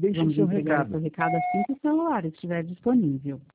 Deixe Vamos seu entregar o seu recado. recado assim que o celular estiver disponível.